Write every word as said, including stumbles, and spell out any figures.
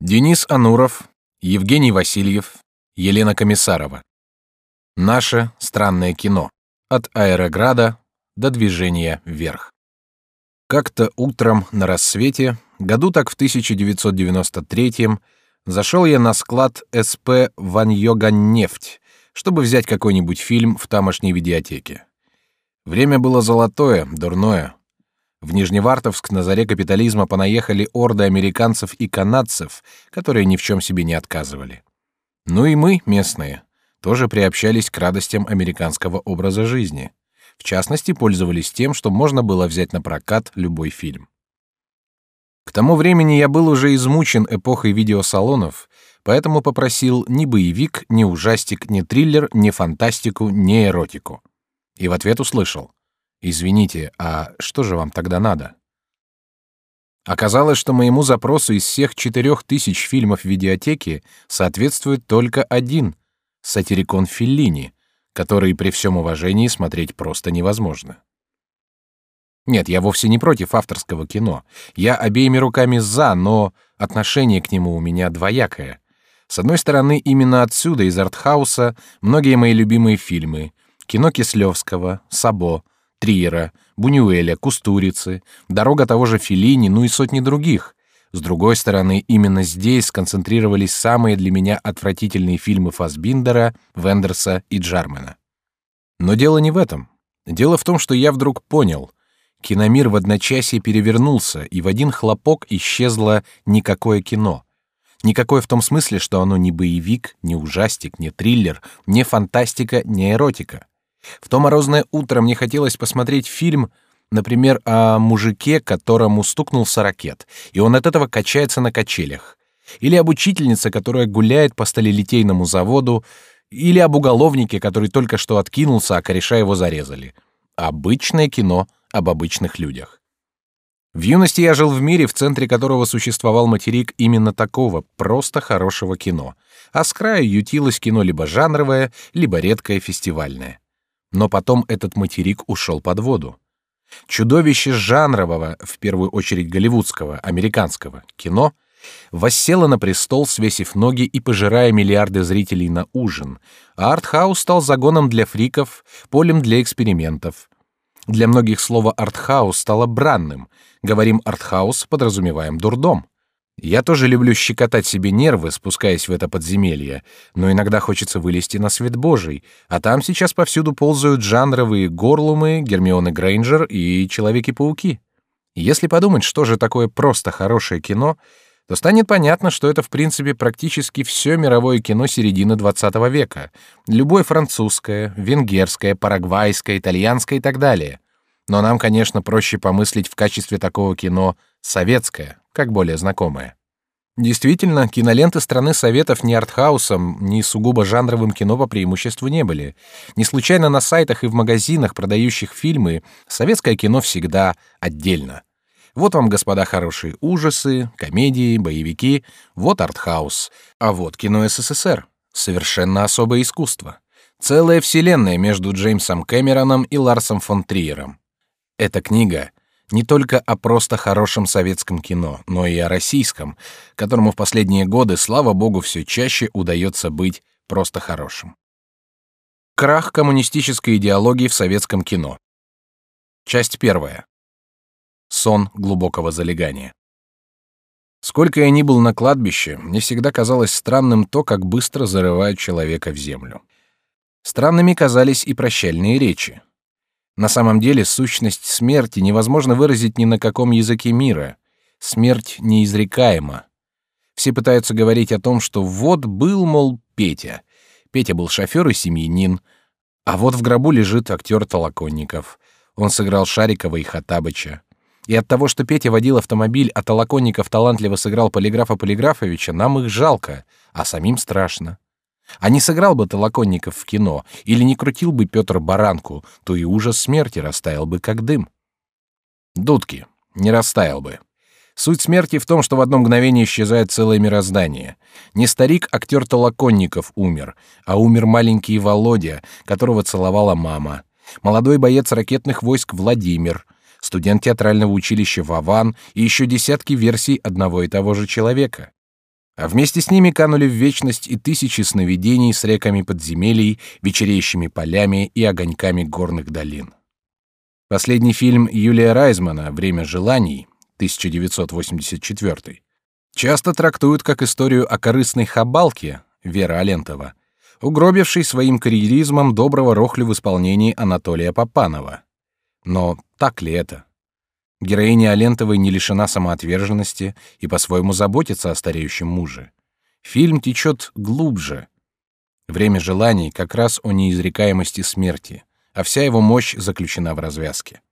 Денис Ануров, Евгений Васильев, Елена Комиссарова. Наше странное кино. От аэрограда до движения вверх. Как-то утром на рассвете, году так в тысяча девятьсот девяносто третьем, зашел я на склад СП «Ваньёганнефть», чтобы взять какой-нибудь фильм в тамошней видеотеке. Время было золотое, дурное. В Нижневартовск на заре капитализма понаехали орды американцев и канадцев, которые ни в чем себе не отказывали. Ну и мы, местные, тоже приобщались к радостям американского образа жизни. В частности, пользовались тем, что можно было взять на прокат любой фильм. К тому времени я был уже измучен эпохой видеосалонов, поэтому попросил ни боевик, ни ужастик, ни триллер, ни фантастику, ни эротику. И в ответ услышал: «Извините, а что же вам тогда надо?» Оказалось, что моему запросу из всех четырех тысяч фильмов в видеотеке соответствует только один — «Сатирикон Феллини», который при всем уважении смотреть просто невозможно. Нет, я вовсе не против авторского кино. Я обеими руками за, но отношение к нему у меня двоякое. С одной стороны, именно отсюда, из артхауса, многие мои любимые фильмы — кино Кислевского, Сабо, Триера, Бунюэля, Кустурицы, «Дорога» того же Феллини, ну и сотни других. С другой стороны, именно здесь сконцентрировались самые для меня отвратительные фильмы Фассбиндера, Вендерса и Джармена. Но дело не в этом. Дело в том, что я вдруг понял — киномир в одночасье перевернулся, и в один хлопок исчезло никакое кино. Никакое в том смысле, что оно не боевик, не ужастик, не триллер, не фантастика, не эротика. В то морозное утро мне хотелось посмотреть фильм, например, о мужике, которому стукнулся ракет, и он от этого качается на качелях, или об учительнице, которая гуляет по сталелитейному заводу, или об уголовнике, который только что откинулся, а кореша его зарезали. Обычное кино об обычных людях. В юности я жил в мире, в центре которого существовал материк именно такого, просто хорошего кино, а с краю ютилось кино либо жанровое, либо редкое фестивальное. Но потом этот материк ушел под воду. Чудовище жанрового, в первую очередь голливудского, американского кино воссело на престол, свесив ноги и пожирая миллиарды зрителей на ужин, а артхаус стал загоном для фриков, полем для экспериментов. Для многих слово артхаус стало бранным. Говорим артхаус, подразумеваем дурдом. Я тоже люблю щекотать себе нервы, спускаясь в это подземелье, но иногда хочется вылезти на свет Божий, а там сейчас повсюду ползают жанровые Горлумы, Гермионы Грейнджер и Человеки-пауки. Если подумать, что же такое просто хорошее кино, то станет понятно, что это в принципе практически все мировое кино середины двадцатого века, любое французское, венгерское, парагвайское, итальянское и так далее. Но нам, конечно, проще помыслить в качестве такого кино советское, как более знакомое. Действительно, киноленты страны Советов ни артхаусом, ни сугубо жанровым кино по преимуществу не были. Не случайно на сайтах и в магазинах, продающих фильмы, советское кино всегда отдельно. Вот вам, господа, хорошие ужасы, комедии, боевики, вот артхаус, а вот кино СССР. Совершенно особое искусство. Целая вселенная между Джеймсом Кэмероном и Ларсом фон Триером. Эта книга не только о просто хорошем советском кино, но и о российском, которому в последние годы, слава богу, все чаще удается быть просто хорошим. Крах коммунистической идеологии в советском кино. Часть первая. Сон глубокого залегания. Сколько я ни был на кладбище, мне всегда казалось странным то, как быстро зарывают человека в землю. Странными казались и прощальные речи. На самом деле сущность смерти невозможно выразить ни на каком языке мира. Смерть неизрекаема. Все пытаются говорить о том, что вот был, мол, Петя. Петя был шофер и семьянин. А вот в гробу лежит актер Толоконников. Он сыграл Шарикова и Хоттабыча. И от того, что Петя водил автомобиль, а Толоконников талантливо сыграл Полиграфа Полиграфовича, нам их жалко, а самим страшно. А не сыграл бы Толоконников в кино, или не крутил бы Петр баранку, то и ужас смерти растаял бы, как дым. Дудки, не растаял бы. Суть смерти в том, что в одно мгновение исчезает целое мироздание. Не старик-актер Толоконников умер, а умер маленький Володя, которого целовала мама. Молодой боец ракетных войск Владимир, студент театрального училища Вован и еще десятки версий одного и того же человека. А вместе с ними канули в вечность и тысячи сновидений с реками подземелий, вечереющими полями и огоньками горных долин. Последний фильм Юлия Райзмана «Время желаний» тысяча девятьсот восемьдесят четвёртый часто трактуют как историю о корыстной хабалке Вера Алентова, угробившей своим карьеризмом доброго Рохлю в исполнении Анатолия Папанова. Но так ли это? Героиня Алентовой не лишена самоотверженности и по-своему заботится о стареющем муже. Фильм течет глубже. «Время желаний» как раз о неизрекаемости смерти, а вся его мощь заключена в развязке.